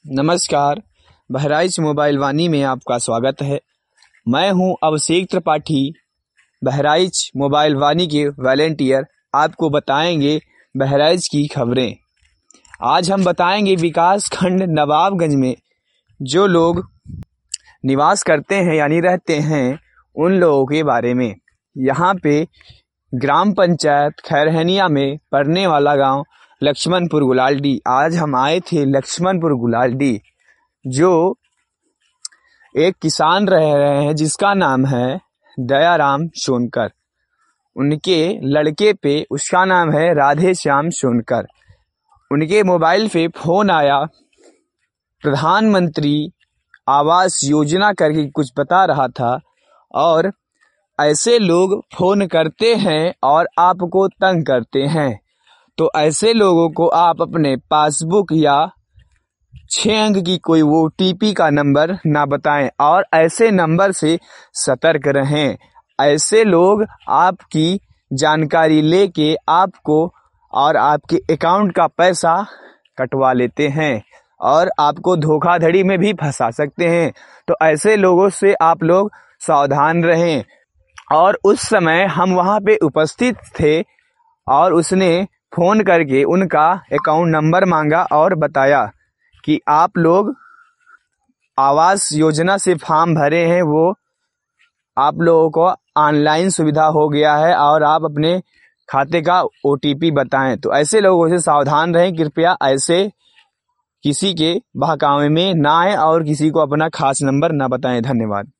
नमस्कार। बहराइच मोबाइल वाणी में आपका स्वागत है। मैं हूं अभिषेक त्रिपाठी, बहराइच मोबाइल वाणी के वॉलंटियर। आपको बताएंगे बहराइच की खबरें। आज हम बताएंगे विकास खंड नवाबगंज में जो लोग निवास करते हैं यानी रहते हैं उन लोगों के बारे में। यहाँ पे ग्राम पंचायत खैरहनिया में पड़ने वाला गांव लक्ष्मणपुर गुलालडी। आज हम आए थे लक्ष्मणपुर गुलालडी, जो एक किसान रह रहे हैं जिसका नाम है दयाराम सोनकर। उनके लड़के पे उसका नाम है राधे श्याम सोनकर। उनके मोबाइल पे फोन आया, प्रधानमंत्री आवास योजना करके कुछ बता रहा था और ऐसे लोग फोन करते हैं और आपको तंग करते हैं, तो ऐसे लोगों को आप अपने पासबुक या 6 अंक की कोई OTP का नंबर ना बताएं और ऐसे नंबर से सतर्क रहें। ऐसे लोग आपकी जानकारी लेके आपको और आपके अकाउंट का पैसा कटवा लेते हैं और आपको धोखाधड़ी में भी फंसा सकते हैं। तो ऐसे लोगों से आप लोग सावधान रहें। और उस समय हम वहाँ पे उपस्थित थे और उसने फ़ोन करके उनका अकाउंट नंबर मांगा और बताया कि आप लोग आवास योजना से फॉर्म भरे हैं, वो आप लोगों को ऑनलाइन सुविधा हो गया है और आप अपने खाते का OTP बताएं। तो ऐसे लोगों से सावधान रहें। कृपया ऐसे किसी के बहकावे में ना आए और किसी को अपना खास नंबर ना बताएं। धन्यवाद।